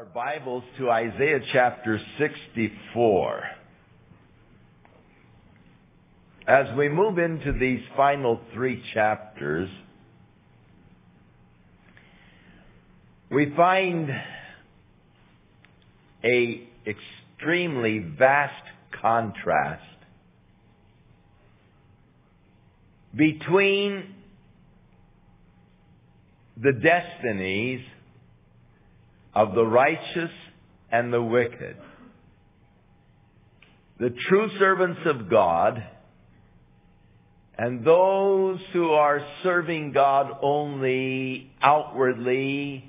Bibles to Isaiah chapter 64. As we move into these final three chapters, we find an extremely vast contrast between the destinies of the righteous and the wicked, the true servants of God, and those who are serving God only outwardly,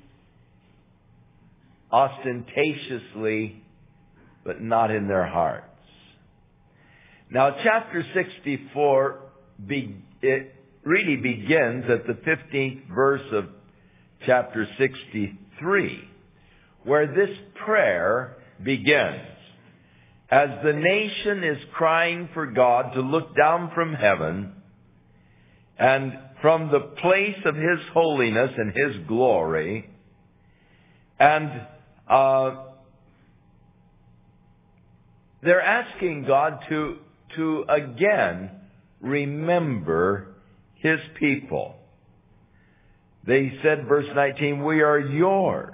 ostentatiously, but not in their hearts. Now, chapter 64, it really begins at the 15th verse of chapter 63. Where this prayer begins. As the nation is crying for God to look down from heaven and from the place of His holiness and His glory, and they're asking God to again remember His people. They said, verse 19, "We are yours."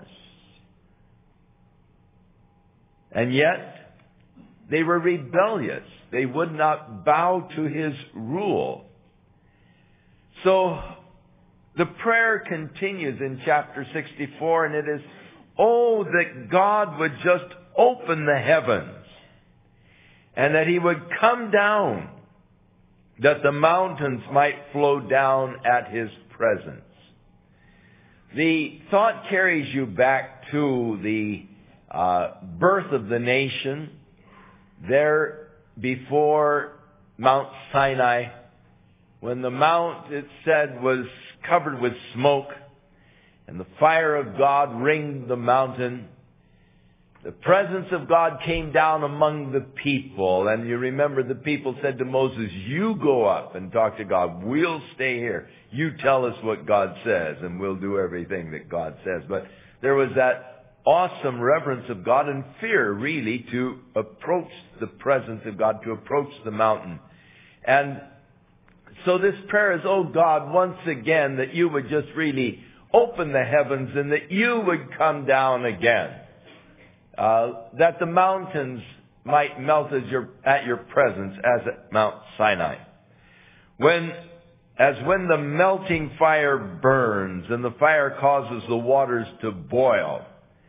And yet, they were rebellious. They would not bow to His rule. So, the prayer continues in chapter 64, and it is, oh, that God would just open the heavens, and that He would come down, that the mountains might flow down at His presence. The thought carries you back to the birth of the nation there before Mount Sinai, when the mount, it said, was covered with smoke and the fire of God ringed the mountain. The presence of God came down among the people, and you remember the people said to Moses, "You go up and talk to God. We'll stay here. You tell us what God says and we'll do everything that God says." But there was that awesome reverence of God and fear, really, to approach the presence of God, to approach the mountain. And so this prayer is, oh God, once again, that you would just really open the heavens and that you would come down again. That the mountains might melt at your presence as at Mount Sinai. When the melting fire burns and the fire causes the waters to boil,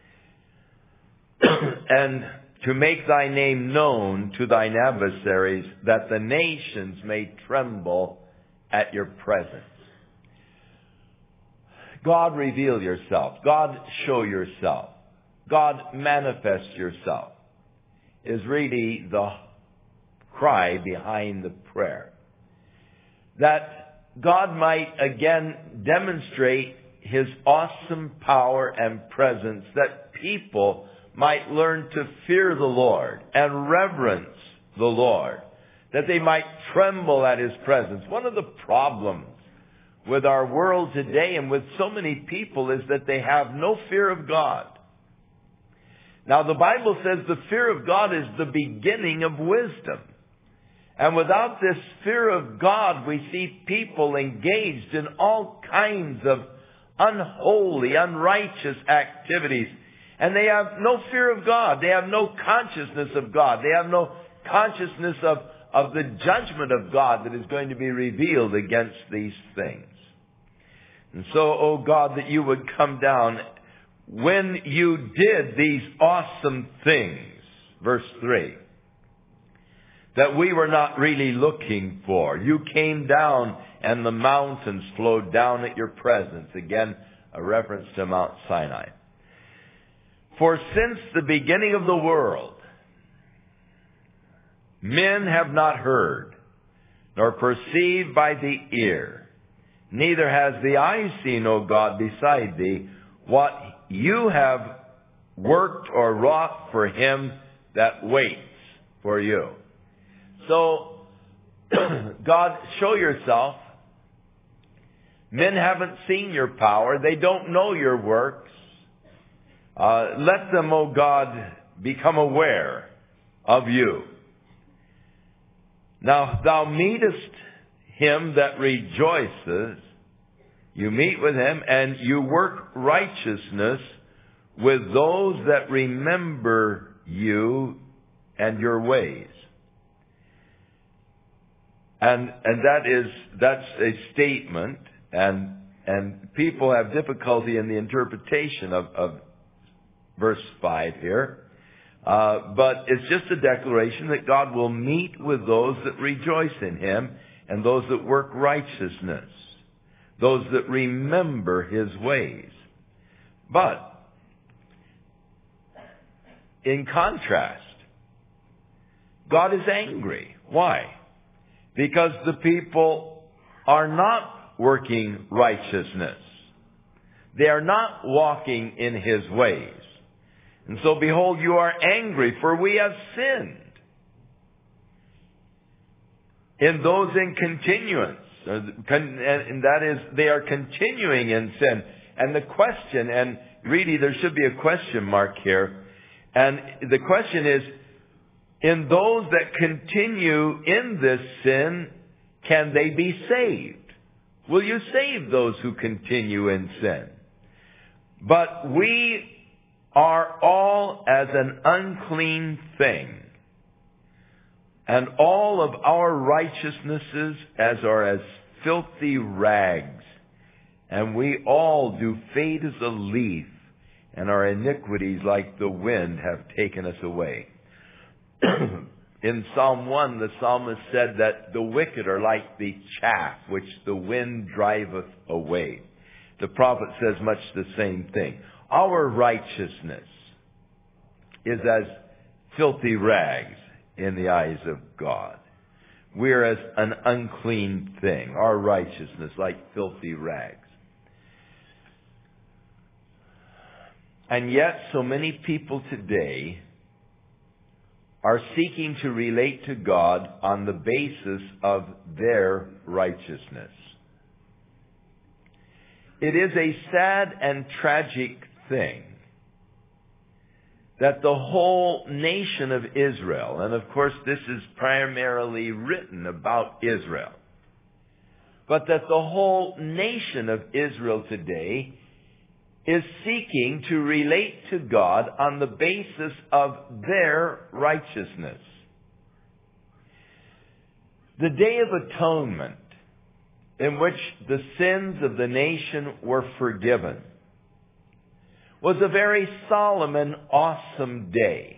and to make thy name known to thine adversaries, that the nations may tremble at your presence. God, reveal yourself. God, show yourself. God, manifest yourself, is really the cry behind the prayer. That God might again demonstrate His awesome power and presence, that people might learn to fear the Lord and reverence the Lord, that they might tremble at His presence. One of the problems with our world today and with so many people is that they have no fear of God. Now, the Bible says the fear of God is the beginning of wisdom. And without this fear of God, we see people engaged in all kinds of unholy, unrighteous activities. And they have no fear of God. They have no consciousness of God. They have no consciousness of the judgment of God that is going to be revealed against these things. And so, oh God, that you would come down when you did these awesome things, verse 3, that we were not really looking for. You came down and the mountains flowed down at your presence. Again, a reference to Mount Sinai. For since the beginning of the world, men have not heard, nor perceived by the ear, neither has the eye seen, O God, beside thee, what you have worked or wrought for him that waits for you. So, God, show yourself. Men haven't seen your power. They don't know your works. Let them, O God, become aware of you. Now, thou meetest him that rejoices. You meet with him, and you work righteousness with those that remember you and your ways. And that's a statement, and people have difficulty in the interpretation of verse 5 here. But it's just a declaration that God will meet with those that rejoice in him and those that work righteousness, those that remember his ways. But in contrast, God is angry. Why? Because the people are not working righteousness. They are not walking in his ways. And so, behold, you are angry, for we have sinned. In those in continuance. And that is, they are continuing in sin. And the question, and really there should be a question mark here. And the question is, in those that continue in this sin, can they be saved? Will you save those who continue in sin? But we are all as an unclean thing, and all of our righteousnesses are as filthy rags, and we all do fade as a leaf, and our iniquities like the wind have taken us away. In Psalm 1, the psalmist said that the wicked are like the chaff which the wind driveth away. The prophet says much the same thing. Our righteousness is as filthy rags in the eyes of God. We're as an unclean thing. Our righteousness like filthy rags. And yet so many people today are seeking to relate to God on the basis of their righteousness. It is a sad and tragic thing that the whole nation of Israel, and of course this is primarily written about Israel, but that the whole nation of Israel today is seeking to relate to God on the basis of their righteousness. The Day of Atonement, in which the sins of the nation were forgiven, was a very solemn and awesome day.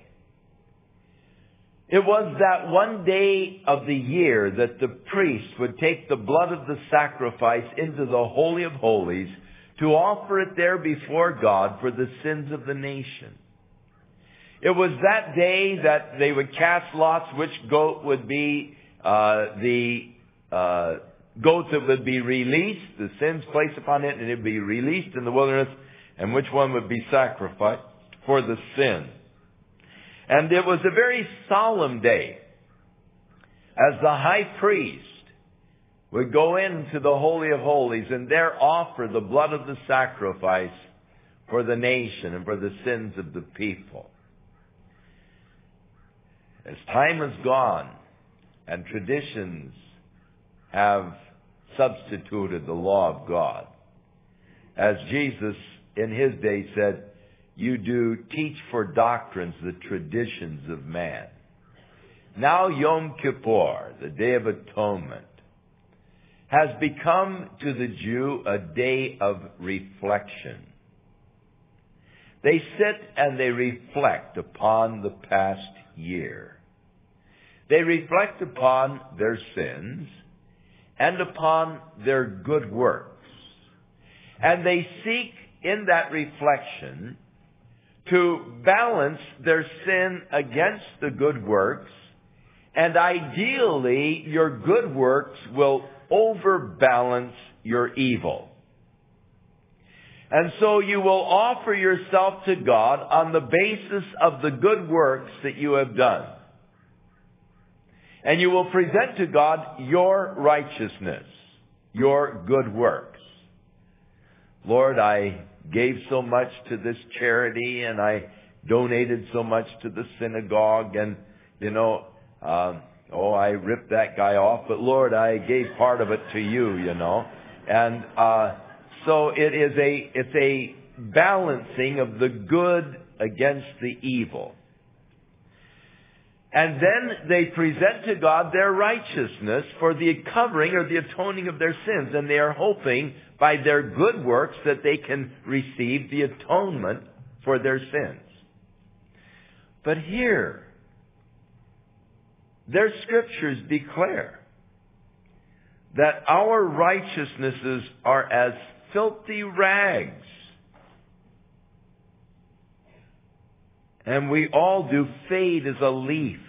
It was that one day of the year that the priest would take the blood of the sacrifice into the Holy of Holies to offer it there before God for the sins of the nation. It was that day that they would cast lots which goat would be the goat that would be released, the sins placed upon it, and it would be released in the wilderness, and which one would be sacrificed for the sin. And it was a very solemn day, as the high priest would go into the Holy of Holies and there offer the blood of the sacrifice for the nation and for the sins of the people. As time has gone and traditions have substituted the law of God, as Jesus in his day said, you do teach for doctrines the traditions of man. Now Yom Kippur, the Day of Atonement, has become to the Jew a day of reflection. They sit and they reflect upon the past year. They reflect upon their sins and upon their good works. And they seek in that reflection to balance their sin against the good works. And ideally, your good works will overbalance your evil. And so you will offer yourself to God on the basis of the good works that you have done. And you will present to God your righteousness, your good works. Lord, I gave so much to this charity, and I donated so much to the synagogue, and, I ripped that guy off, but Lord, I gave part of it to you, And so it's a balancing of the good against the evil. And then they present to God their righteousness for the covering or the atoning of their sins. And they are hoping by their good works that they can receive the atonement for their sins. But here, their scriptures declare that our righteousnesses are as filthy rags. And we all do fade as a leaf.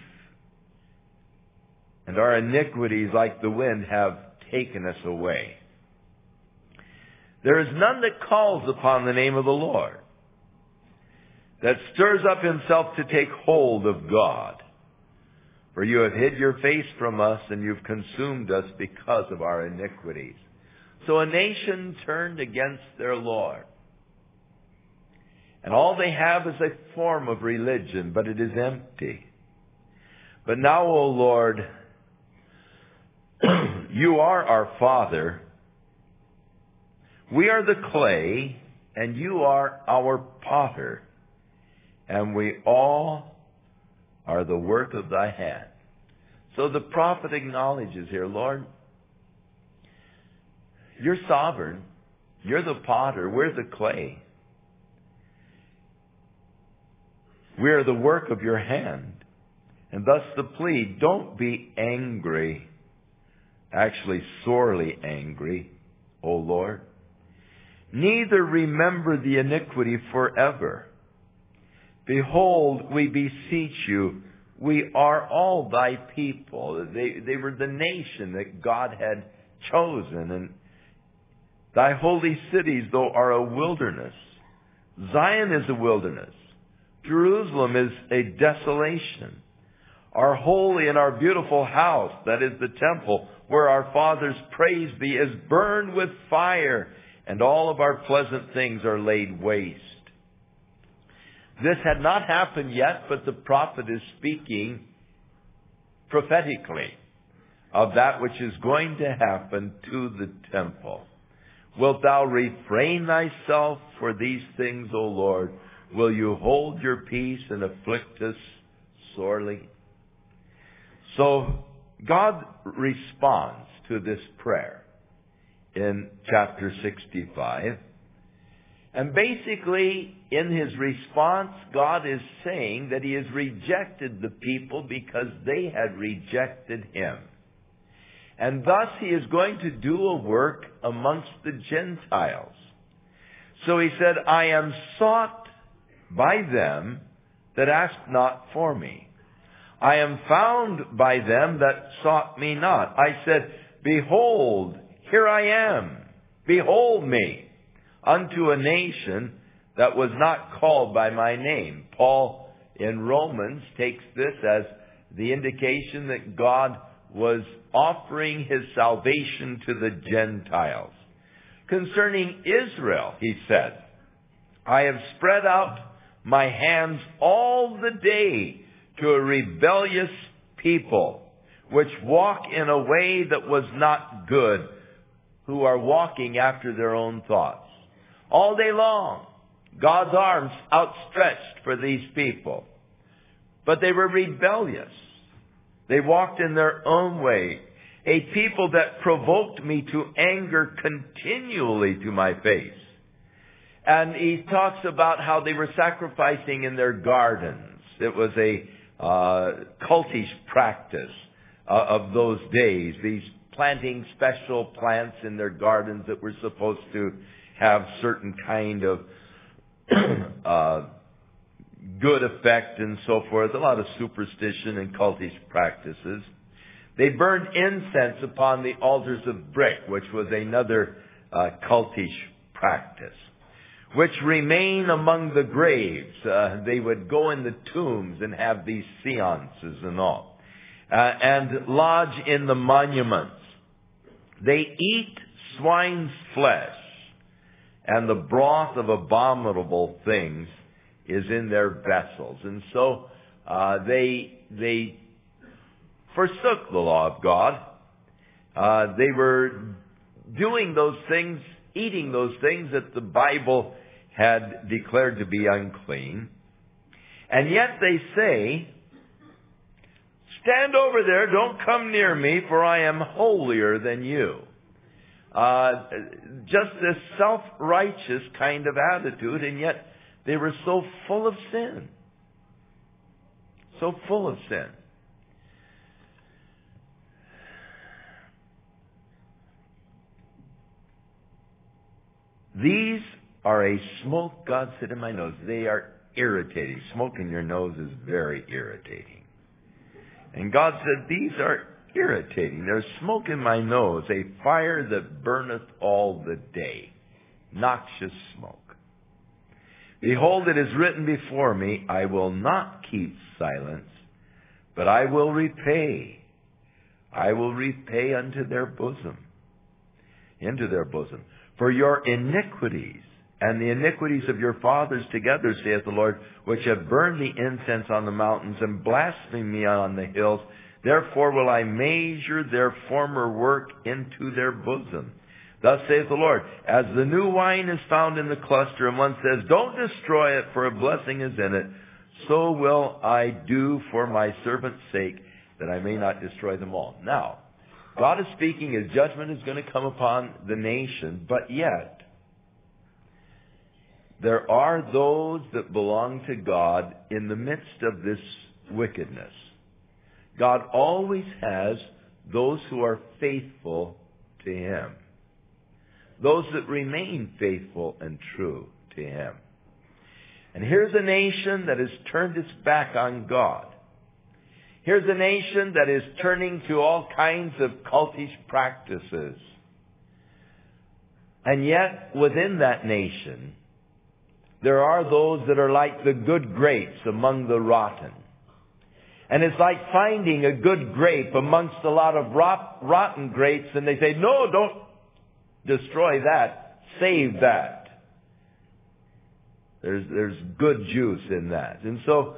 And our iniquities, like the wind, have taken us away. There is none that calls upon the name of the Lord, that stirs up himself to take hold of God. For you have hid your face from us, and you've consumed us because of our iniquities. So a nation turned against their Lord. And all they have is a form of religion, but it is empty. But now, O Lord, you are our Father. We are the clay, and you are our potter. And we all are the work of thy hand. So the prophet acknowledges here, Lord, you're sovereign. You're the potter. We're the clay. We are the work of your hand. And thus the plea, don't be angry, actually sorely angry, O Lord. Neither remember the iniquity forever. Behold, we beseech you, we are all thy people. They were the nation that God had chosen. And thy holy cities, though, are a wilderness. Zion is a wilderness. Jerusalem is a desolation. Our holy and our beautiful house, that is the temple, where our fathers praised thee, is burned with fire, and all of our pleasant things are laid waste. This had not happened yet, but the prophet is speaking prophetically of that which is going to happen to the temple. Wilt thou refrain thyself for these things, O Lord? Will you hold your peace and afflict us sorely? So God responds to this prayer in chapter 65. And basically, in his response, God is saying that he has rejected the people because they had rejected him. And thus he is going to do a work amongst the Gentiles. So he said, I am sought by them that asked not for me. I am found by them that sought me not. I said, behold, here I am. Behold me. Unto a nation that was not called by my name. Paul in Romans takes this as the indication that God was offering his salvation to the Gentiles. Concerning Israel, he said, I have spread out my hands all the day to a rebellious people, which walk in a way that was not good, who are walking after their own thoughts. All day long, God's arms outstretched for these people. But they were rebellious. They walked in their own way. A people that provoked me to anger continually to my face. And he talks about how they were sacrificing in their gardens. It was a cultish practice of those days. These planting special plants in their gardens that were supposed to have certain kind of good effect and so forth. A lot of superstition and cultish practices. They burned incense upon the altars of brick, which was another cultish practice, which remain among the graves. They would go in the tombs and have these seances and all, and lodge in the monuments. They eat swine's flesh and the broth of abominable things is in their vessels. And so they forsook the law of God. They were doing those things, eating those things that the Bible had declared to be unclean. And yet they say, stand over there, don't come near me, for I am holier than you. Just this self-righteous kind of attitude, and yet they were so full of sin. So full of sin. These are a smoke, God said in my nose. They are irritating. Smoke in your nose is very irritating. And God said, these are irritating. There's smoke in my nose, a fire that burneth all the day. Noxious smoke. Behold, it is written before me, I will not keep silence, but I will repay. I will repay unto their bosom. Into their bosom. For your iniquities and the iniquities of your fathers together, saith the Lord, which have burned the incense on the mountains and blasphemed me on the hills, therefore will I measure their former work into their bosom. Thus saith the Lord, as the new wine is found in the cluster, and one says, don't destroy it, for a blessing is in it, so will I do for my servant's sake, that I may not destroy them all. Now, God is speaking, His judgment is going to come upon the nation, but yet, there are those that belong to God in the midst of this wickedness. God always has those who are faithful to Him. Those that remain faithful and true to Him. And here's a nation that has turned its back on God. Here's a nation that is turning to all kinds of cultish practices. And yet, within that nation, there are those that are like the good grapes among the rotten. And it's like finding a good grape amongst a lot of rotten grapes, and they say, no, don't destroy that. Save that. There's good juice in that. And so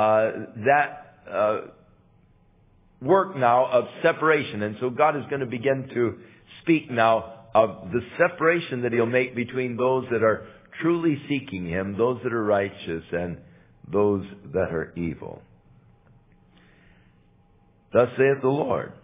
that work now of separation. And so God is going to begin to speak now of the separation that He'll make between those that are truly seeking Him, those that are righteous, and those that are evil. Thus saith the Lord,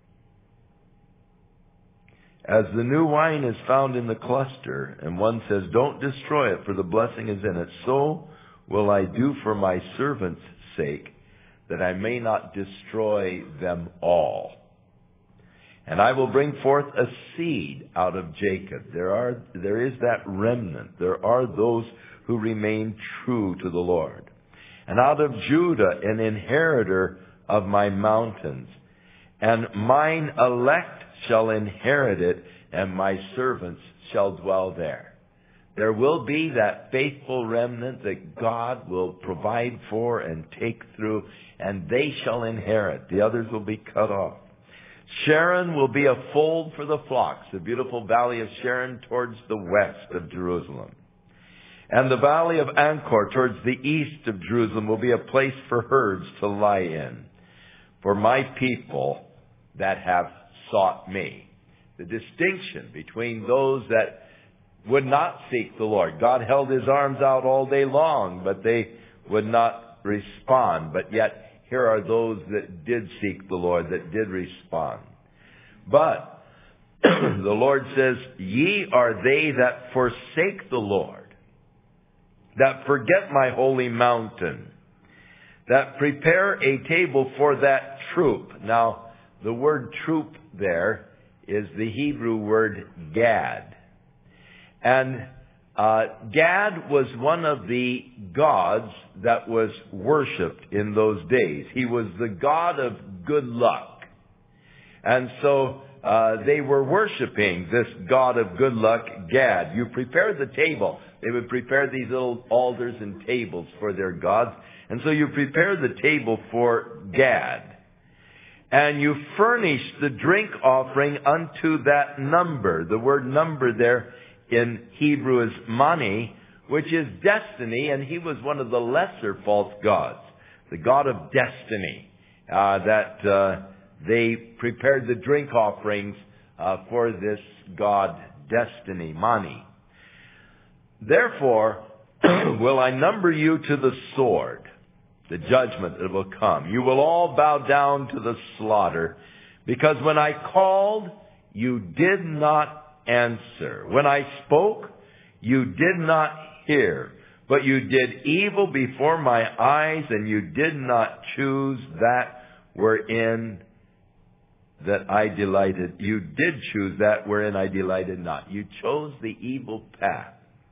as the new wine is found in the cluster, and one says, don't destroy it, for the blessing is in it, so will I do for my servant's sake, that I may not destroy them all. And I will bring forth a seed out of Jacob. There is that remnant. There are those who remain true to the Lord. And out of Judah, an inheritor of my mountains. And mine elect shall inherit it, and my servants shall dwell there. There will be that faithful remnant that God will provide for and take through, and they shall inherit. The others will be cut off. Sharon will be a fold for the flocks, the beautiful valley of Sharon towards the west of Jerusalem. And the valley of Anchor towards the east of Jerusalem will be a place for herds to lie in, for my people that have sought me. The distinction between those that would not seek the Lord. God held His arms out all day long, but they would not respond. But yet, here are those that did seek the Lord, that did respond. But the Lord says, ye are they that forsake the Lord, that forget my holy mountain, that prepare a table for that troop. Now, the word troop there is the Hebrew word Gad. And Gad was one of the gods that was worshipped in those days. He was the god of good luck. And so they were worshiping this god of good luck, Gad. You prepare the table. They would prepare these little altars and tables for their gods. And so you prepare the table for Gad. And you furnish the drink offering unto that number. The word number there in Hebrew is Mani, which is destiny, and he was one of the lesser false gods, the god of destiny, that they prepared the drink offerings for this god, destiny, Mani. Therefore, will I number you to the sword, the judgment that will come. You will all bow down to the slaughter, because when I called, you did not answer. When I spoke, you did not hear. But you did evil before my eyes, and you did not choose that wherein that I delighted. You did choose that wherein I delighted not. You chose the evil path.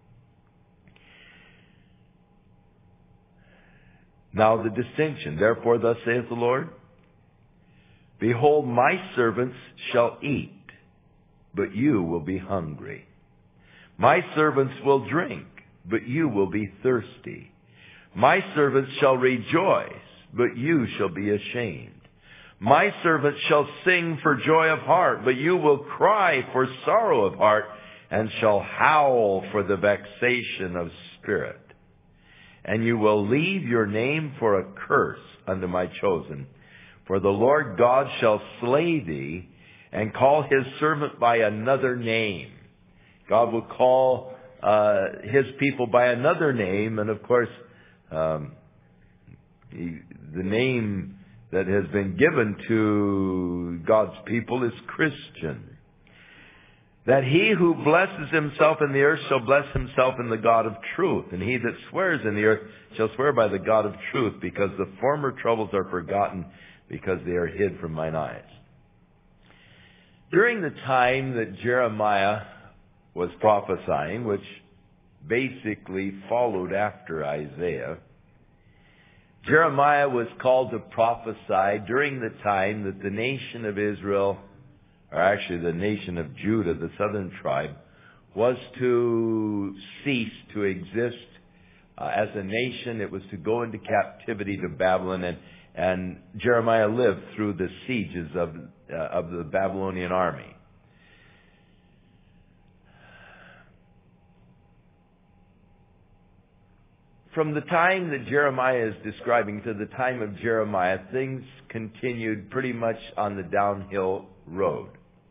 Now the distinction. Therefore, thus saith the Lord, behold, my servants shall eat, but you will be hungry. My servants will drink, but you will be thirsty. My servants shall rejoice, but you shall be ashamed. My servants shall sing for joy of heart, but you will cry for sorrow of heart, and shall howl for the vexation of spirit. And you will leave your name for a curse unto my chosen. For the Lord God shall slay thee, and call his servant by another name. God will call his people by another name, and of course, the name that has been given to God's people is Christian. That he who blesses himself in the earth shall bless himself in the God of truth. And he that swears in the earth shall swear by the God of truth, because the former troubles are forgotten, because they are hid from mine eyes. During the time that Jeremiah was prophesying, which basically followed after Isaiah, Jeremiah was called to prophesy during the time that the nation of Israel, or actually the nation of Judah, the southern tribe, was to cease to exist as a nation. It was to go into captivity to Babylon, and Jeremiah lived through the sieges of the Babylonian army. From the time that Jeremiah is describing to the time of Jeremiah, things continued pretty much on the downhill road.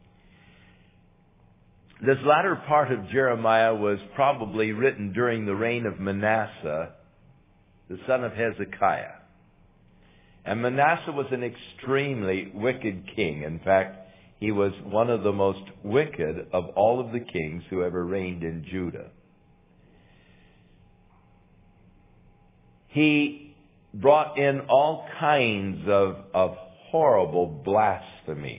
This latter part of Jeremiah was probably written during the reign of Manasseh, the son of Hezekiah. And Manasseh was an extremely wicked king. In fact, he was one of the most wicked of all of the kings who ever reigned in Judah. He brought in all kinds of horrible blasphemies.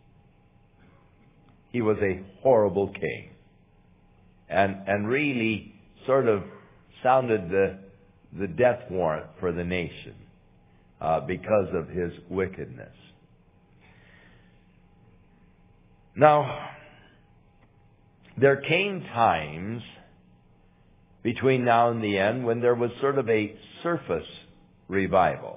He was a horrible king. And really sort of sounded the death warrant for the nation because of his wickedness. Now, there came times between now and the end when there was sort of a surface revival,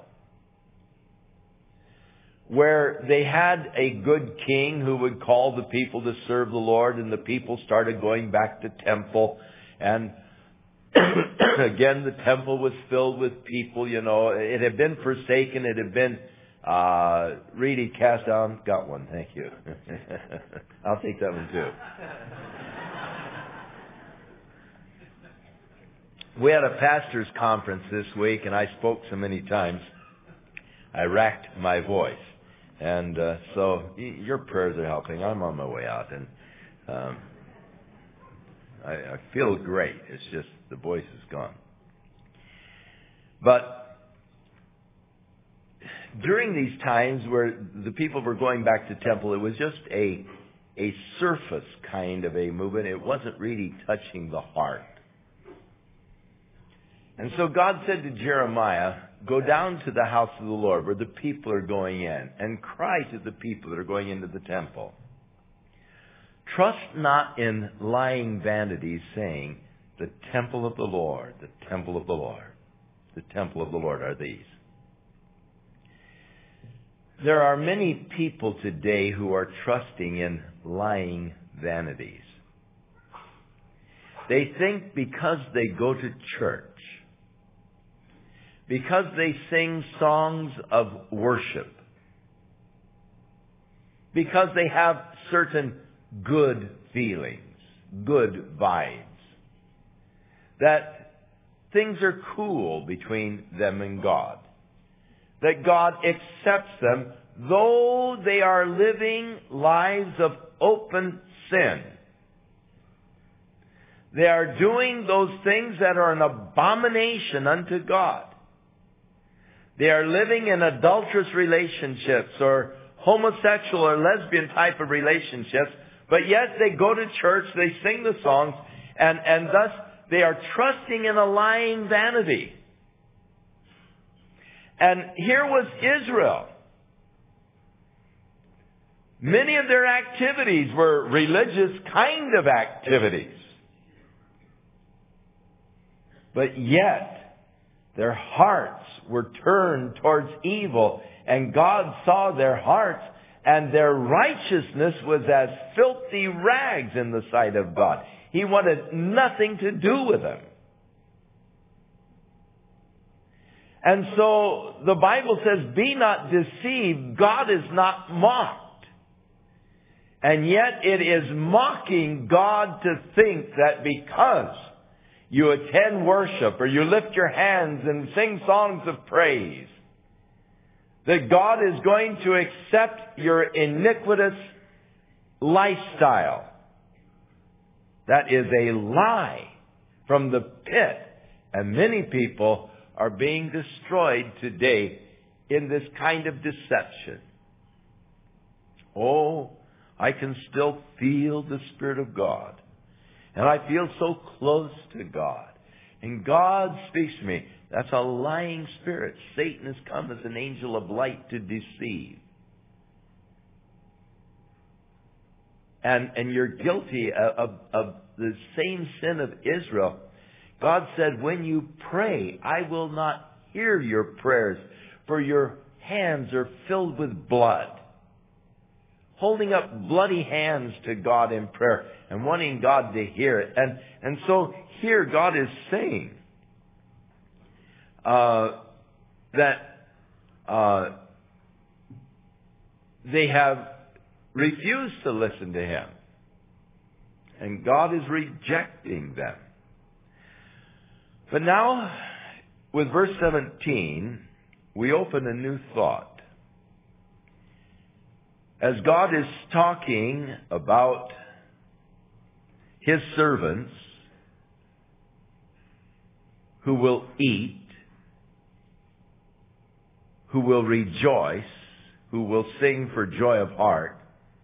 where they had a good king who would call the people to serve the Lord, and the people started going back to temple. And again, the temple was filled with people. You know, it had been forsaken. It had been really cast down. Got one. Thank you. I'll take that one too. We had a pastor's conference this week, and I spoke so many times, I racked my voice. And so your prayers are helping. I'm on my way out, and I feel great. It's just the voice is gone. But during these times where the people were going back to temple, it was just a surface kind of a movement. It wasn't really touching the heart. And so God said to Jeremiah, go down to the house of the Lord where the people are going in, and cry to the people that are going into the temple. Trust not in lying vanities, saying, the temple of the Lord, the temple of the Lord, the temple of the Lord are these. There are many people today who are trusting in lying vanities. They think because they go to church, because they sing songs of worship, because they have certain good feelings, good vibes, that things are cool between them and God. That God accepts them, though they are living lives of open sin. They are doing those things that are an abomination unto God. They are living in adulterous relationships or homosexual or lesbian type of relationships, but yet they go to church, they sing the songs, and thus they are trusting in a lying vanity. And here was Israel. Many of their activities were religious kind of activities. But yet, their hearts were turned towards evil, and God saw their hearts, and their righteousness was as filthy rags in the sight of God. He wanted nothing to do with them. And so the Bible says, be not deceived, God is not mocked. And yet it is mocking God to think that because you attend worship or you lift your hands and sing songs of praise, that God is going to accept your iniquitous lifestyle. That is a lie from the pit. And many people are being destroyed today in this kind of deception. Oh, I can still feel the Spirit of God. And I feel so close to God. And God speaks to me. That's a lying spirit. Satan has come as an angel of light to deceive. And you're guilty of the same sin of Israel. God said, when you pray, I will not hear your prayers, for your hands are filled with blood. Holding up bloody hands to God in prayer and wanting God to hear it. And so here God is saying that they have refused to listen to Him. And God is rejecting them. But now, with verse 17, we open a new thought. As God is talking about His servants who will eat, who will rejoice, who will sing for joy of heart,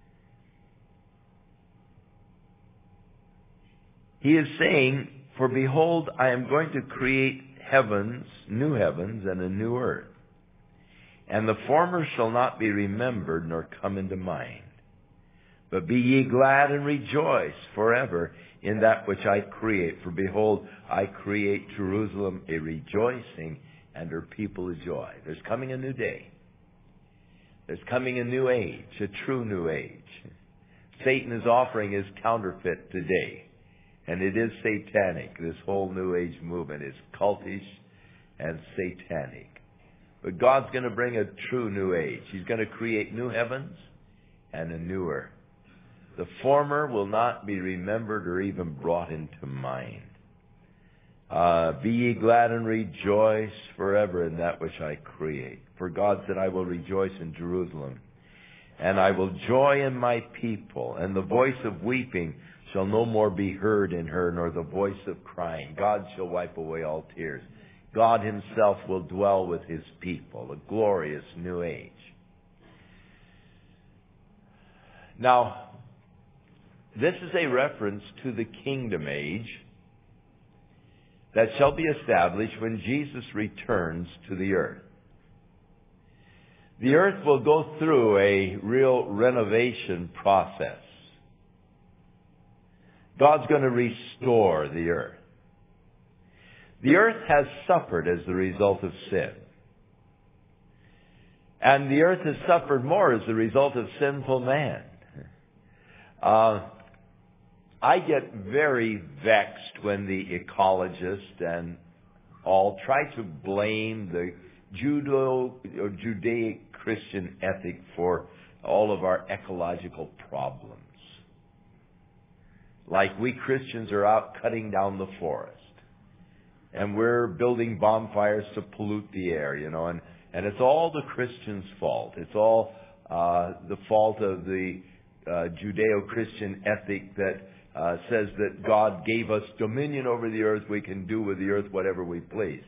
He is saying, for behold, I am going to create heavens, new heavens, and a new earth. And the former shall not be remembered nor come into mind. But be ye glad and rejoice forever in that which I create. For behold, I create Jerusalem a rejoicing and her people a joy. There's coming a new day. There's coming a new age, a true new age. Satan is offering his counterfeit today. And it is satanic. This whole New Age movement is cultish and satanic. But God's going to bring a true New Age. He's going to create new heavens and a new earth. The former will not be remembered or even brought into mind. Be ye glad and rejoice forever in that which I create. For God said, I will rejoice in Jerusalem, and I will joy in my people, and the voice of weeping shall no more be heard in her, nor the voice of crying. God shall wipe away all tears. God Himself will dwell with His people, a glorious new age. Now, this is a reference to the kingdom age that shall be established when Jesus returns to the earth. The earth will go through a real renovation process. God's going to restore the earth. The earth has suffered as the result of sin. And the earth has suffered more as the result of sinful man. I get very vexed when the ecologists and all try to blame the Judeo-Christian ethic for all of our ecological problems. Like we Christians are out cutting down the forest. And we're building bonfires to pollute the air, and it's all the Christians' fault. It's all the fault of the Judeo-Christian ethic that says that God gave us dominion over the earth. We can do with the earth whatever we please.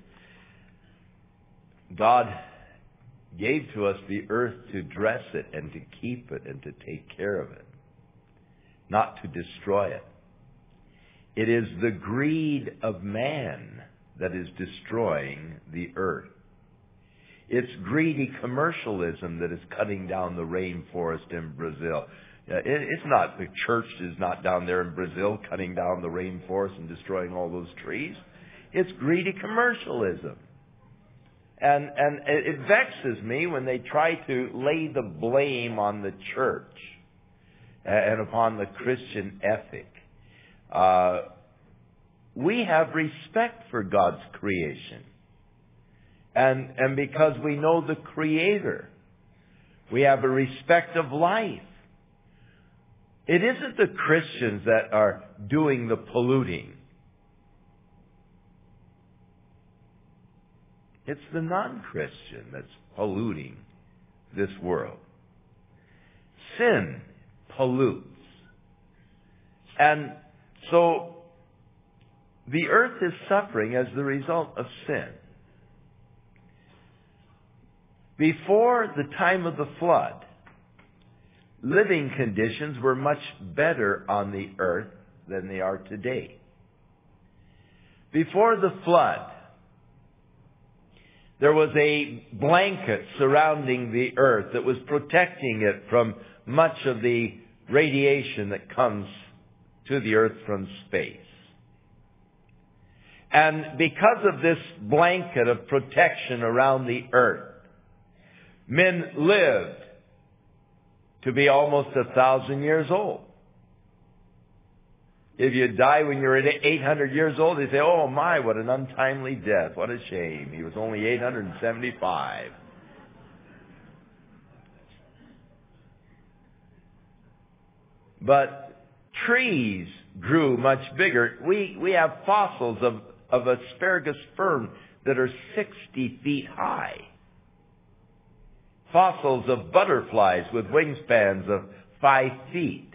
God gave to us the earth to dress it and to keep it and to take care of it, not to destroy it. It is the greed of man that is destroying the earth. It's greedy commercialism that is cutting down the rainforest in Brazil. It's not, the church is not down there in Brazil cutting down the rainforest and destroying all those trees. It's greedy commercialism. And it vexes me when they try to lay the blame on the church and upon the Christian ethic. We have respect for God's creation. And because we know the Creator, we have a respect of life. It isn't the Christians that are doing the polluting. It's the non-Christian that's polluting this world. Sin pollutes. And so the earth is suffering as the result of sin. Before the time of the flood, living conditions were much better on the earth than they are today. Before the flood, there was a blanket surrounding the earth that was protecting it from much of the radiation that comes to the earth from space. And because of this blanket of protection around the earth, men lived to be almost 1,000 years old. If you die when you're 800 years old, they say, oh my, what an untimely death. What a shame. He was only 875. But trees grew much bigger. We have fossils of asparagus fern that are 60 feet high. Fossils of butterflies with wingspans of 5 feet.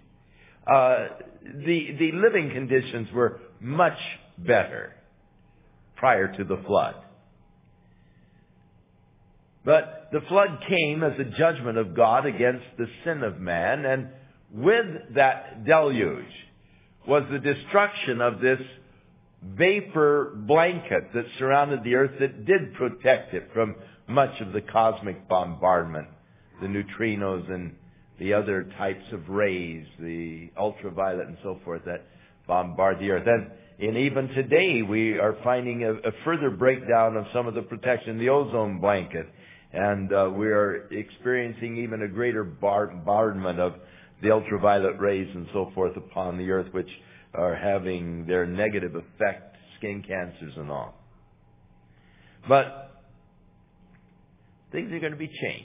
The living conditions were much better prior to the flood. But the flood came as a judgment of God against the sin of man, and with that deluge was the destruction of this vapor blanket that surrounded the earth that did protect it from much of the cosmic bombardment, the neutrinos and the other types of rays, the ultraviolet and so forth that bombard the earth. And even today we are finding a further breakdown of some of the protection, the ozone blanket. And we are experiencing even a greater bombardment of the ultraviolet rays and so forth upon the earth, which are having their negative effect, skin cancers and all. But things are going to be changed.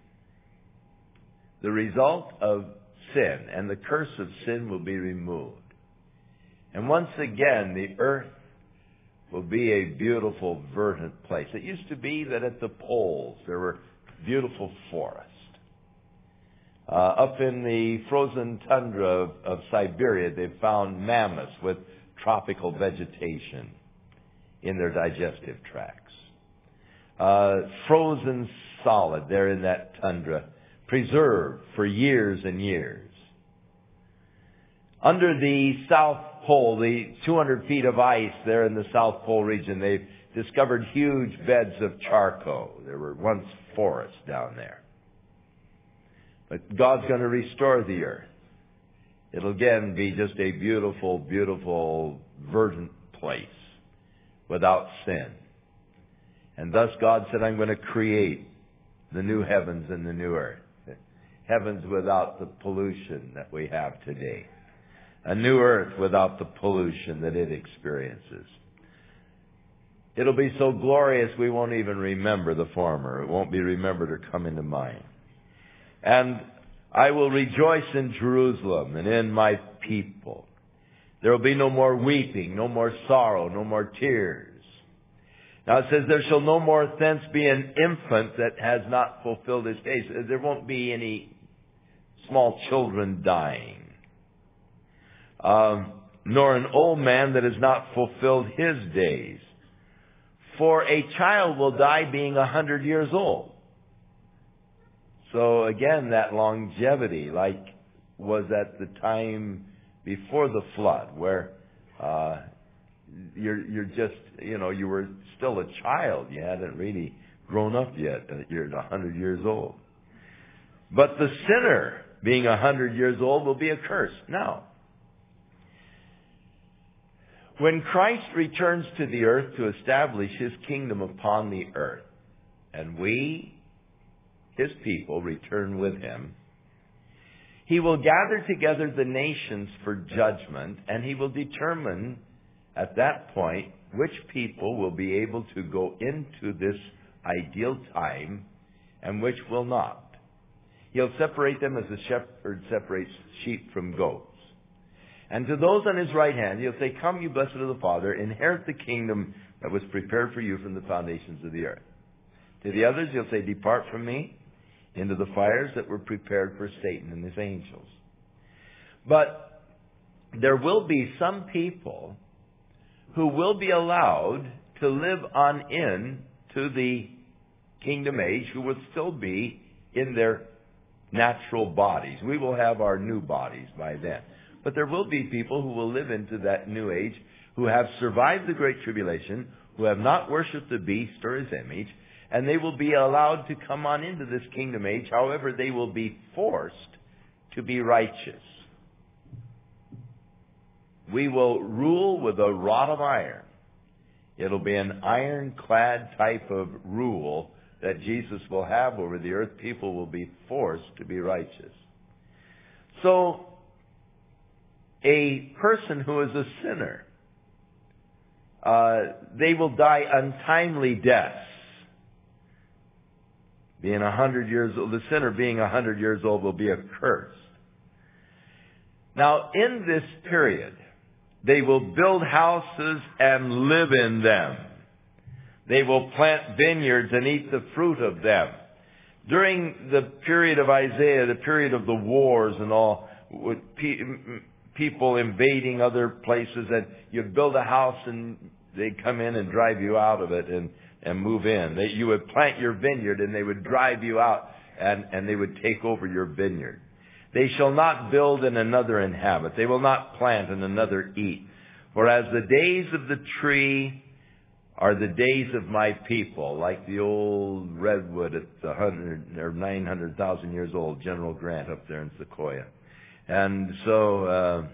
The result of sin and the curse of sin will be removed. And once again, the earth will be a beautiful, verdant place. It used to be that at the poles there were beautiful forests. Up in the frozen tundra of Siberia, they've found mammoths with tropical vegetation in their digestive tracts. Frozen solid there in that tundra, preserved for years and years. Under the South Pole, the 200 feet of ice there in the South Pole region, they've discovered huge beds of charcoal. There were once forests down there. But God's going to restore the earth. It'll again be just a beautiful, beautiful, verdant place without sin. And thus God said, I'm going to create the new heavens and the new earth. Heavens without the pollution that we have today. a new earth without the pollution that it experiences. It'll be so glorious we won't even remember the former. It won't be remembered or come into mind. And I will rejoice in Jerusalem and in my people. There will be no more weeping, no more sorrow, no more tears. Now it says, there shall no more thence be an infant that has not fulfilled his days. There won't be any small children dying. Nor an old man that has not fulfilled his days. For a child will die being 100 years old. So again, that longevity, like was at the time before the flood, where you're just, you were still a child. You hadn't really grown up yet. You're 100 years old. But the sinner, being 100 years old, will be accursed. Now, when Christ returns to the earth to establish His kingdom upon the earth, and we, His people, return with Him, He will gather together the nations for judgment, and He will determine at that point which people will be able to go into this ideal time and which will not. He'll separate them as a shepherd separates sheep from goats. And to those on His right hand, He'll say, come, you blessed of the Father, inherit the kingdom that was prepared for you from the foundations of the earth. To the others, He'll say, depart from me into the fires that were prepared for Satan and his angels. But there will be some people who will be allowed to live on in to the kingdom age, who will still be in their natural bodies. We will have our new bodies by then. But there will be people who will live into that new age, who have survived the Great Tribulation, who have not worshipped the beast or his image, and they will be allowed to come on into this kingdom age. However, they will be forced to be righteous. We will rule with a rod of iron. It'll be an ironclad type of rule that Jesus will have over the earth. People will be forced to be righteous. So, a person who is a sinner, they will die untimely deaths. Being 100 years old, the sinner being 100 years old will be accursed. Now, in this period, they will build houses and live in them. They will plant vineyards and eat the fruit of them. During the period of Isaiah, the period of the wars and all, with people invading other places, and you build a house and they come in and drive you out of it and move in. You would plant your vineyard and they would drive you out and they would take over your vineyard. They shall not build and another inhabit. They will not plant and another eat. For as the days of the tree are the days of my people, like the old redwood at 100 or 900,000 years old, General Grant up there in Sequoia. And so,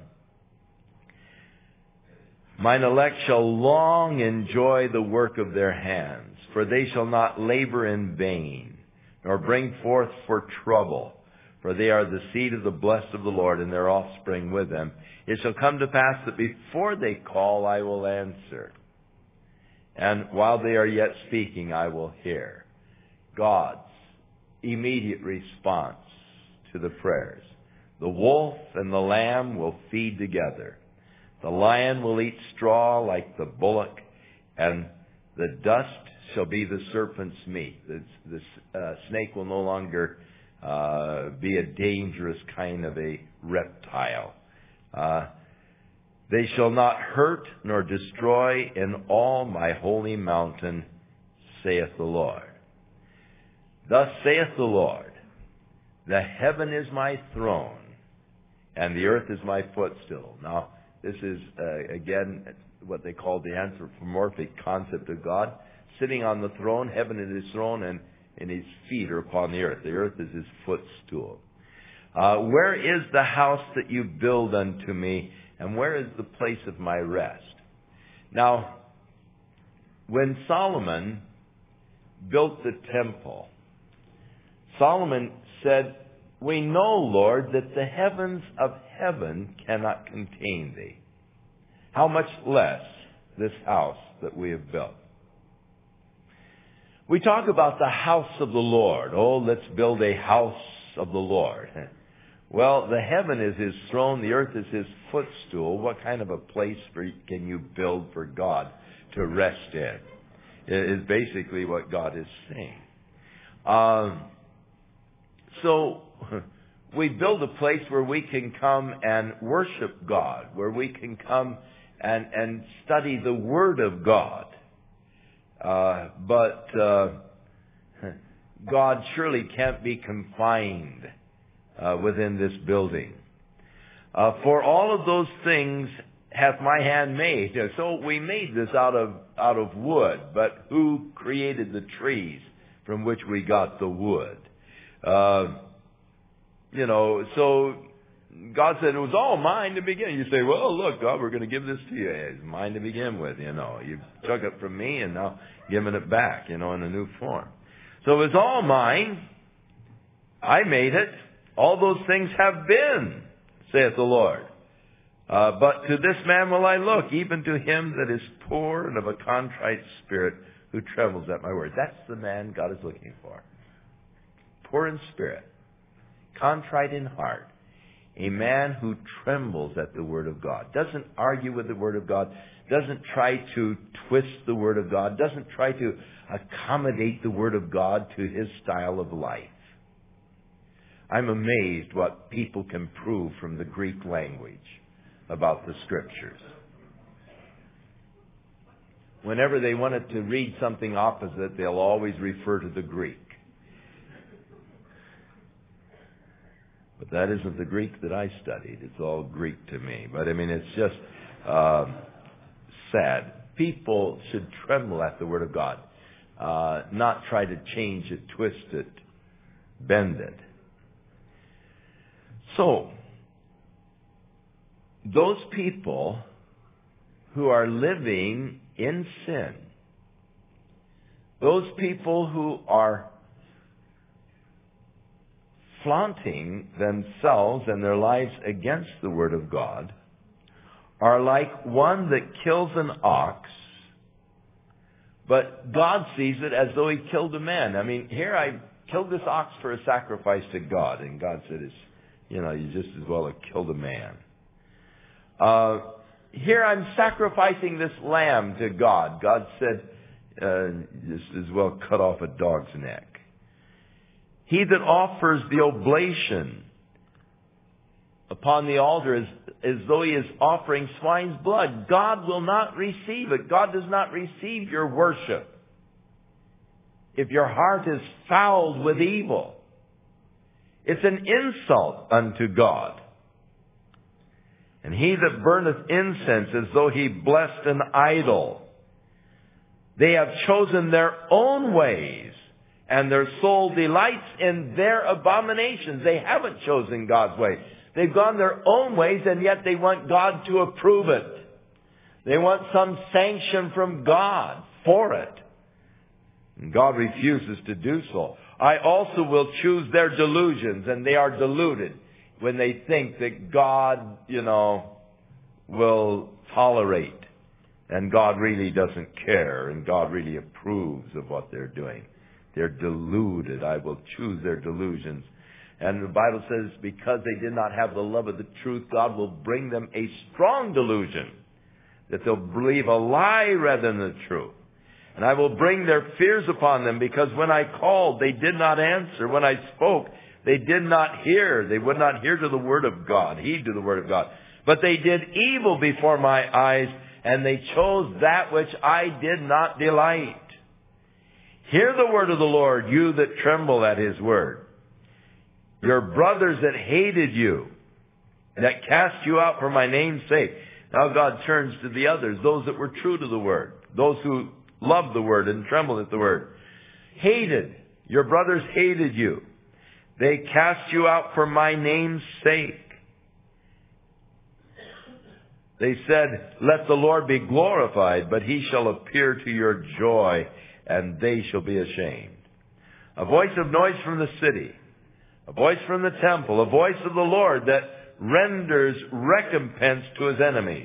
mine elect shall long enjoy the work of their hands, for they shall not labor in vain, nor bring forth for trouble. For they are the seed of the blessed of the Lord, and their offspring with them. It shall come to pass that before they call, I will answer. And while they are yet speaking, I will hear. God's immediate response to the prayers. The wolf and the lamb will feed together. The lion will eat straw like the bullock, and the dust shall be the serpent's meat. The snake will no longer be a dangerous kind of a reptile. They shall not hurt nor destroy in all my holy mountain, saith the Lord. Thus saith the Lord, the heaven is my throne, and the earth is my footstool. Now, this is, again, what they call the anthropomorphic concept of God. Sitting on the throne, heaven is His throne, and His feet are upon the earth. The earth is His footstool. Where is the house that you build unto me, and where is the place of my rest? Now, when Solomon built the temple, Solomon said we know, Lord, that the heavens of heaven cannot contain thee. How much less this house that we have built. We talk about the house of the Lord. Oh, let's build a house of the Lord. Well, the heaven is His throne, the earth is His footstool. What kind of a place can you build for God to rest in? Is basically what God is saying. So we build a place where we can come and worship God, where we can come and study the Word of God. But God surely can't be confined within this building. For all of those things hath my hand made. So we made this out of wood, but who created the trees from which we got the wood? So God said it was all mine to begin. You say, well, look, God, we're going to give this to you. It's mine to begin with, You took it from me and now giving it back, in a new form. So it was all mine. I made it. All those things have been, saith the Lord. But to this man will I look, even to him that is poor and of a contrite spirit, who trembles at my word. That's the man God is looking for. Poor in spirit, contrite in heart. A man who trembles at the Word of God. Doesn't argue with the Word of God. Doesn't try to twist the Word of God. Doesn't try to accommodate the Word of God to his style of life. I'm amazed what people can prove from the Greek language about the Scriptures. Whenever they wanted to read something opposite, they'll always refer to the Greek. But that isn't the Greek that I studied. It's all Greek to me. But it's just sad. People should tremble at the Word of God. Not try to change it, twist it, bend it. So, those people who are living in sin, those people who are flaunting themselves and their lives against the Word of God, are like one that kills an ox, but God sees it as though he killed a man. Here I killed this ox for a sacrifice to God, and God said, you just as well have killed a man. Here I'm sacrificing this lamb to God. God said, just as well cut off a dog's neck. He that offers the oblation upon the altar is as though he is offering swine's blood. God will not receive it. God does not receive your worship if your heart is fouled with evil. It's an insult unto God. And he that burneth incense as though he blessed an idol. They have chosen their own ways, and their soul delights in their abominations. They haven't chosen God's way. They've gone their own ways, and yet they want God to approve it. They want some sanction from God for it. And God refuses to do so. I also will choose their delusions, and they are deluded when they think that God, will tolerate. And God really doesn't care, and God really approves of what they're doing. They're deluded. I will choose their delusions. And the Bible says, because they did not have the love of the truth, God will bring them a strong delusion, that they'll believe a lie rather than the truth. And I will bring their fears upon them, because when I called, they did not answer. When I spoke, they did not hear. They would not hear to the word of God, heed to the word of God. But they did evil before my eyes, and they chose that which I did not delight. Hear the word of the Lord, you that tremble at his word. Your brothers that hated you, that cast you out for my name's sake. Now God turns to the others, those that were true to the word, those who loved the word and trembled at the word. Hated. Your brothers hated you. They cast you out for my name's sake. They said, let the Lord be glorified, but he shall appear to your joy, and they shall be ashamed. A voice of noise from the city, A voice from the temple, a voice of the Lord that renders recompense to his enemies.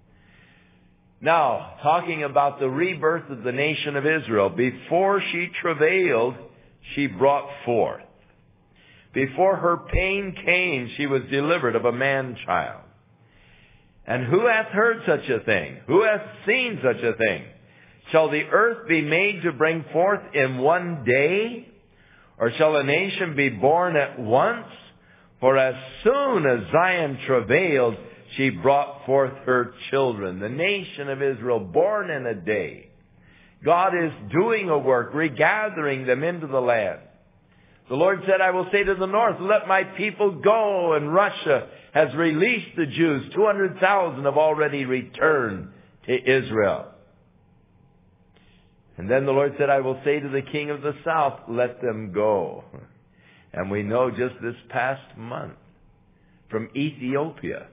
Now, talking about the rebirth of the nation of Israel, before she travailed, she brought forth. Before her pain came, she was delivered of a man-child. And who hath heard such a thing? Who hath seen such a thing? Shall the earth be made to bring forth in one day? Or shall a nation be born at once? For as soon as Zion travailed, she brought forth her children. The nation of Israel born in a day. God is doing a work, regathering them into the land. The Lord said, I will say to the north, let my people go. And Russia has released the Jews. 200,000 have already returned to Israel. And then the Lord said, I will say to the king of the south, let them go. And we know just this past month from Ethiopia,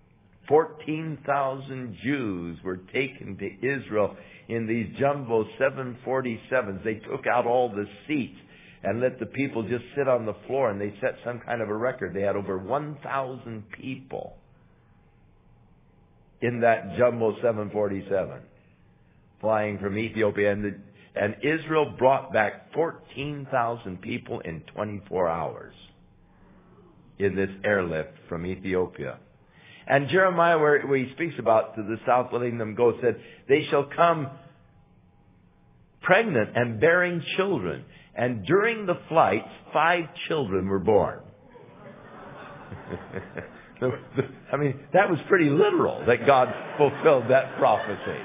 14,000 Jews were taken to Israel in these jumbo 747s. They took out all the seats and let the people just sit on the floor, and they set some kind of a record. They had over 1,000 people in that jumbo 747 flying from Ethiopia. And Israel brought back 14,000 people in 24 hours in this airlift from Ethiopia. And Jeremiah, where he speaks about to the south letting them go, said, they shall come pregnant and bearing children. And during the flights, 5 children were born. I mean, that was pretty literal that God fulfilled that prophecy.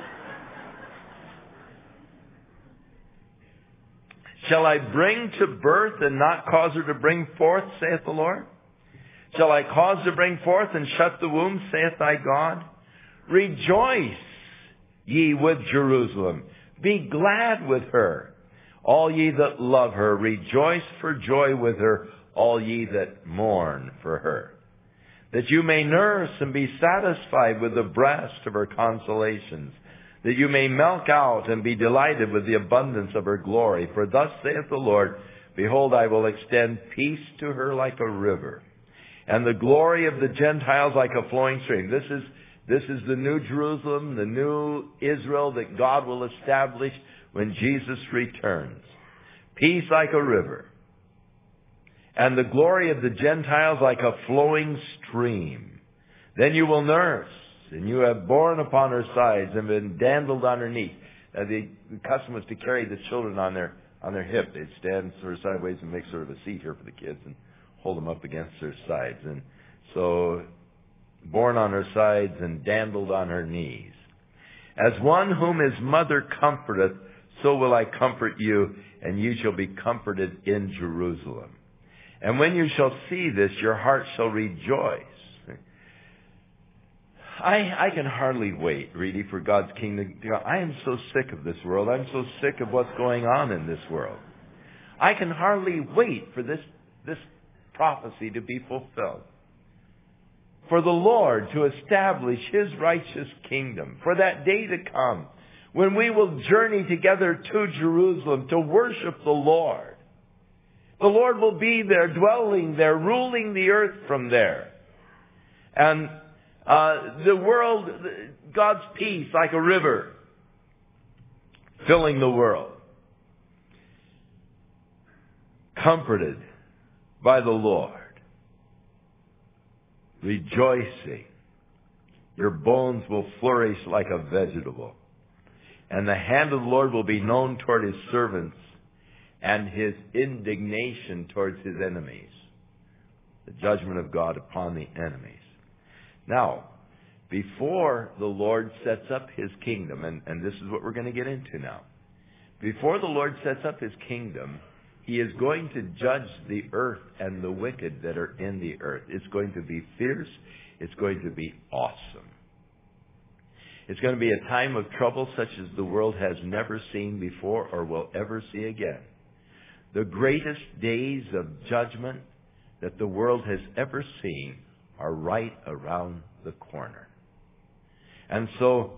Shall I bring to birth and not cause her to bring forth, saith the Lord? Shall I cause to bring forth and shut the womb, saith thy God? Rejoice, ye with Jerusalem. Be glad with her. All ye that love her, rejoice for joy with her, all ye that mourn for her. That you may nurse and be satisfied with the breast of her consolations, that you may milk out and be delighted with the abundance of her glory. For thus saith the Lord, behold, I will extend peace to her like a river, and the glory of the Gentiles like a flowing stream. This is the new Jerusalem, the new Israel that God will establish when Jesus returns. Peace like a river, and the glory of the Gentiles like a flowing stream. Then you will nurse, and you have borne upon her sides and been dandled on her knees. The custom was to carry the children on their hip. They'd stand sort of sideways and make sort of a seat here for the kids and hold them up against their sides. And so, borne on her sides and dandled on her knees. As one whom his mother comforteth, so will I comfort you, and you shall be comforted in Jerusalem. And when you shall see this, your heart shall rejoice. I can hardly wait, really, for God's kingdom to come. I am so sick of this world. I'm so sick of what's going on in this world. I can hardly wait for this prophecy to be fulfilled. For the Lord to establish His righteous kingdom. For that day to come when we will journey together to Jerusalem to worship the Lord. The Lord will be there, dwelling there, ruling the earth from there. And the world, God's peace like a river, filling the world. Comforted by the Lord. Rejoicing. Your bones will flourish like a vegetable. And the hand of the Lord will be known toward His servants, and His indignation towards His enemies. The judgment of God upon the enemies. Now, before the Lord sets up His kingdom, and this is what we're going to get into now. Before the Lord sets up His kingdom, He is going to judge the earth and the wicked that are in the earth. It's going to be fierce. It's going to be awesome. It's going to be a time of trouble such as the world has never seen before or will ever see again. The greatest days of judgment that the world has ever seen are right around the corner. And so,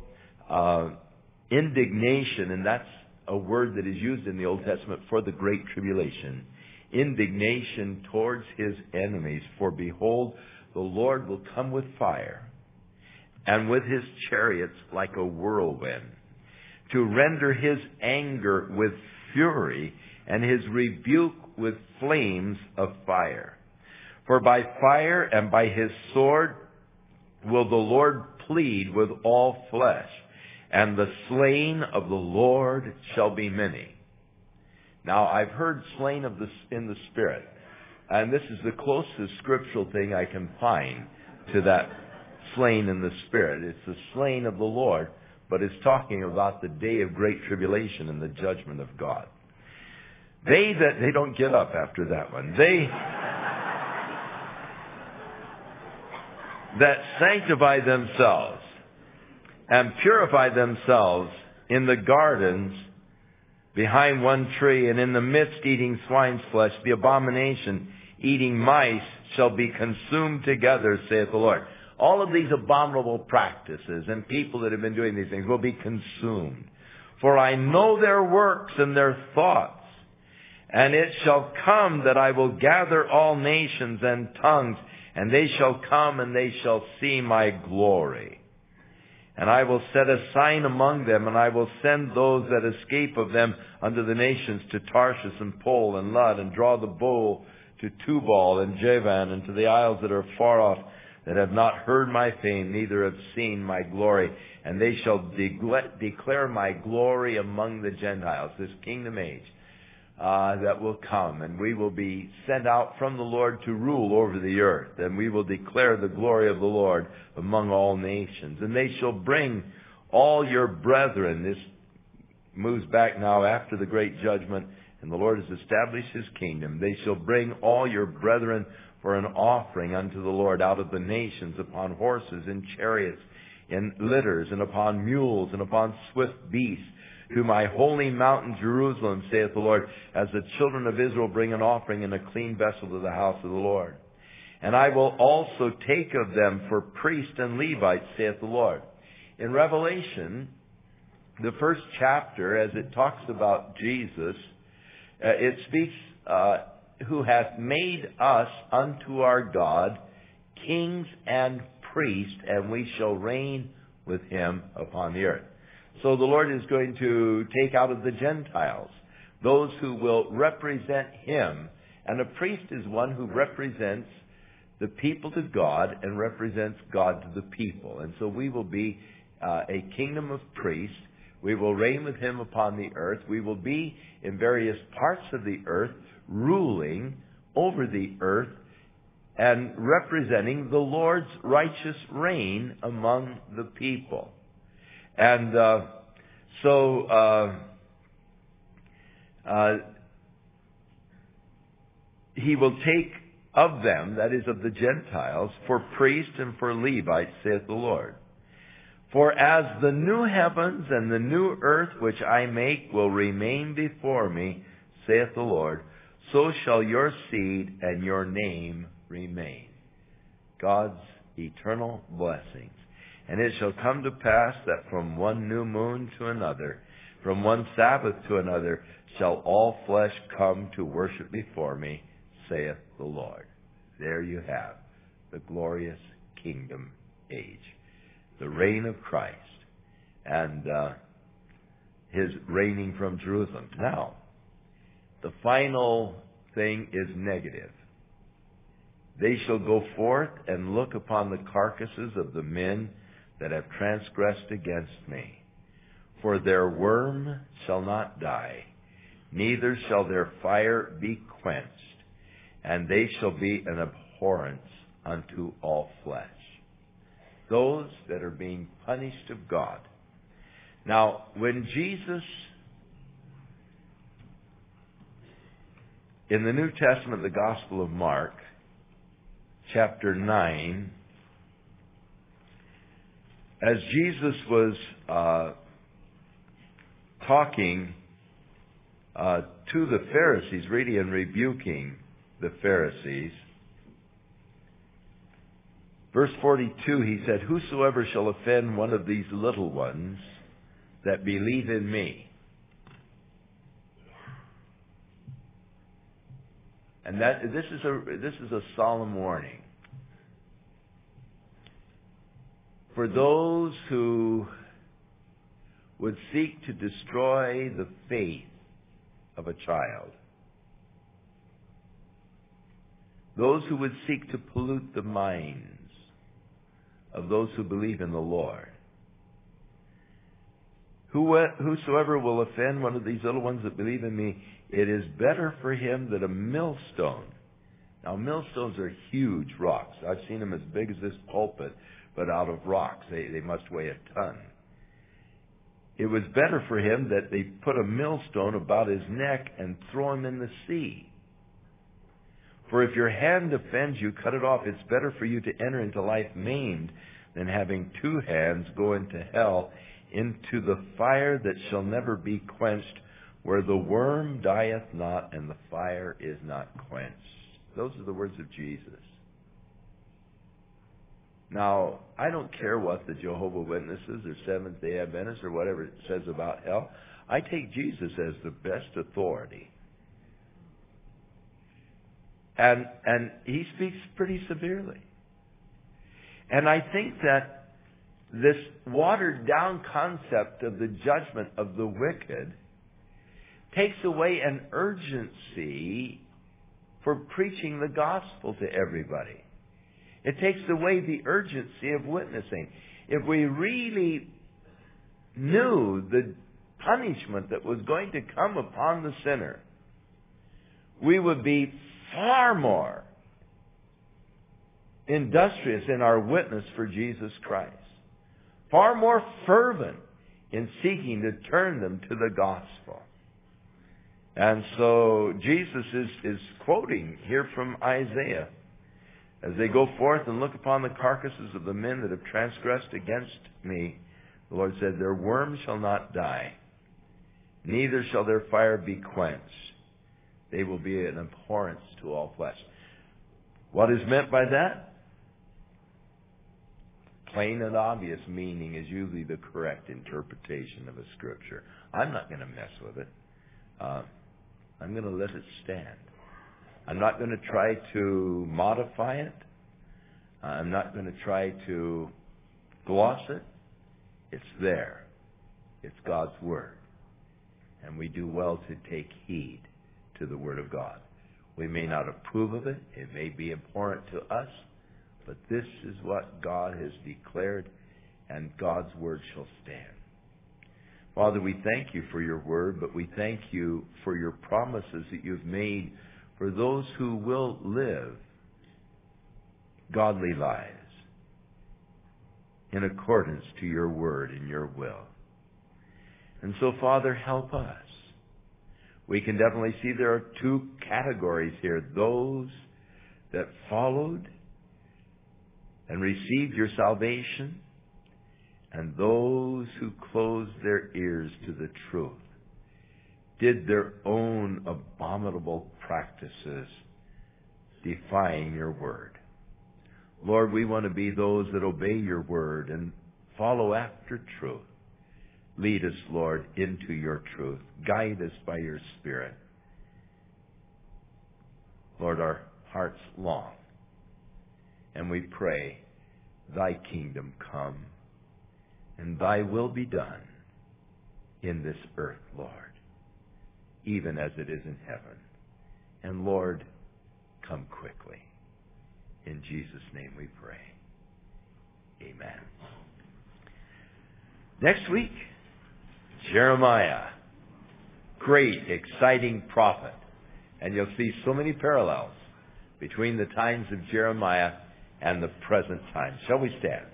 indignation, and that's a word that is used in the Old Testament for the Great Tribulation. indignation towards his enemies. For behold, the Lord will come with fire, and with his chariots like a whirlwind, to render his anger with fury, and his rebuke with flames of fire. For by fire and by his sword will the Lord plead with all flesh, and the slain of the Lord shall be many. Now, I've heard slain in the Spirit, and this is the closest scriptural thing I can find to that slain in the Spirit. It's the slain of the Lord, but it's talking about the day of great tribulation and the judgment of God. They don't get up after that one. They that sanctify themselves and purify themselves in the gardens behind one tree, and in the midst eating swine's flesh, the abomination, eating mice, shall be consumed together, saith the Lord. All of these abominable practices and people that have been doing these things will be consumed. For I know their works and their thoughts. And it shall come that I will gather all nations and tongues, and they shall come and they shall see my glory. And I will set a sign among them, and I will send those that escape of them unto the nations, to Tarshish and Pul and Lud, and draw the bow to Tubal and Javan, and to the isles that are far off, that have not heard my fame, neither have seen my glory. And they shall declare my glory among the Gentiles, this kingdom age that will come. And we will be sent out from the Lord to rule over the earth. And we will declare the glory of the Lord among all nations. And they shall bring all your brethren. This moves back now after the great judgment, and the Lord has established his kingdom. They shall bring all your brethren for an offering unto the Lord out of the nations, upon horses and chariots, in litters, and upon mules, and upon swift beasts, to my holy mountain Jerusalem, saith the Lord, as the children of Israel bring an offering in a clean vessel to the house of the Lord. And I will also take of them for priests and Levites, saith the Lord. In Revelation, the first chapter, as it talks about Jesus, it speaks, who hath made us unto our God kings and priests, and we shall reign with him upon the earth. So the Lord is going to take out of the Gentiles those who will represent him. And a priest is one who represents the people to God and represents God to the people. And so we will be a kingdom of priests. We will reign with him upon the earth. We will be in various parts of the earth, ruling over the earth and representing the Lord's righteous reign among the people. And he will take of them, that is of the Gentiles, for priests and for Levites, saith the Lord. For as the new heavens and the new earth which I make will remain before me, saith the Lord, so shall your seed and your name remain. God's eternal blessings. And it shall come to pass that from one new moon to another, from one Sabbath to another, shall all flesh come to worship before me, saith the Lord. There you have the glorious kingdom age. The reign of Christ and his reigning from Jerusalem. Now, the final thing is negative. They shall go forth and look upon the carcasses of the men that have transgressed against me. For their worm shall not die, neither shall their fire be quenched, and they shall be an abhorrence unto all flesh. Those that are being punished of God. Now, when Jesus, in the New Testament, the Gospel of Mark, chapter 9, as Jesus was talking to the Pharisees, really, and rebuking the Pharisees, verse 42, he said, whosoever shall offend one of these little ones that believe in me, And this is a solemn warning for those who would seek to destroy the faith of a child. Those who would seek to pollute the minds of those who believe in the Lord. Whosoever will offend one of these little ones that believe in me, it is better for him that a millstone. Now, millstones are huge rocks. I've seen them as big as this pulpit, but out of rocks. They must weigh a ton. It was better for him that they put a millstone about his neck and throw him in the sea. For if your hand offends you, cut it off. It's better for you to enter into life maimed than having two hands go into hell, into the fire that shall never be quenched, where the worm dieth not and the fire is not quenched. Those are the words of Jesus. Now, I don't care what the Jehovah's Witnesses or Seventh-day Adventists or whatever it says about hell. I take Jesus as the best authority. And he speaks pretty severely. And I think that this watered-down concept of the judgment of the wicked takes away an urgency for preaching the gospel to everybody. It takes away the urgency of witnessing. If we really knew the punishment that was going to come upon the sinner, we would be far more industrious in our witness for Jesus Christ. Far more fervent in seeking to turn them to the gospel. And so Jesus is quoting here from Isaiah. As they go forth and look upon the carcasses of the men that have transgressed against me, the Lord said, their worm shall not die, neither shall their fire be quenched. They will be an abhorrence to all flesh. What is meant by that? Plain and obvious meaning is usually the correct interpretation of a scripture. I'm not going to mess with it. I'm going to let it stand. I'm not going to try to modify it. I'm not going to try to gloss it. It's there. It's God's Word. And we do well to take heed to the Word of God. We may not approve of it. It may be abhorrent to us. But this is what God has declared, and God's Word shall stand. Father, we thank you for your Word, but we thank you for your promises that you've made for those who will live godly lives in accordance to your word and your will. And so, Father, help us. We can definitely see there are two categories here. Those that followed and received your salvation, and those who closed their ears to the truth, did their own abominable practices, defying your word. Lord, we want to be those that obey your word and follow after truth. Lead us, Lord, into your truth. Guide us by your Spirit. Lord, our hearts long, and we pray, thy kingdom come, and thy will be done in this earth, Lord, even as it is in heaven. And Lord, come quickly. In Jesus' name we pray. Amen. Next week, Jeremiah. Great, exciting prophet. And you'll see so many parallels between the times of Jeremiah and the present time. Shall we stand?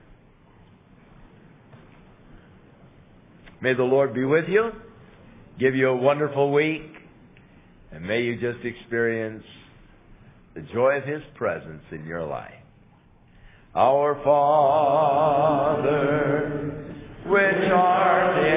May the Lord be with you, give you a wonderful week, and may you just experience the joy of His presence in your life. Our Father, which art in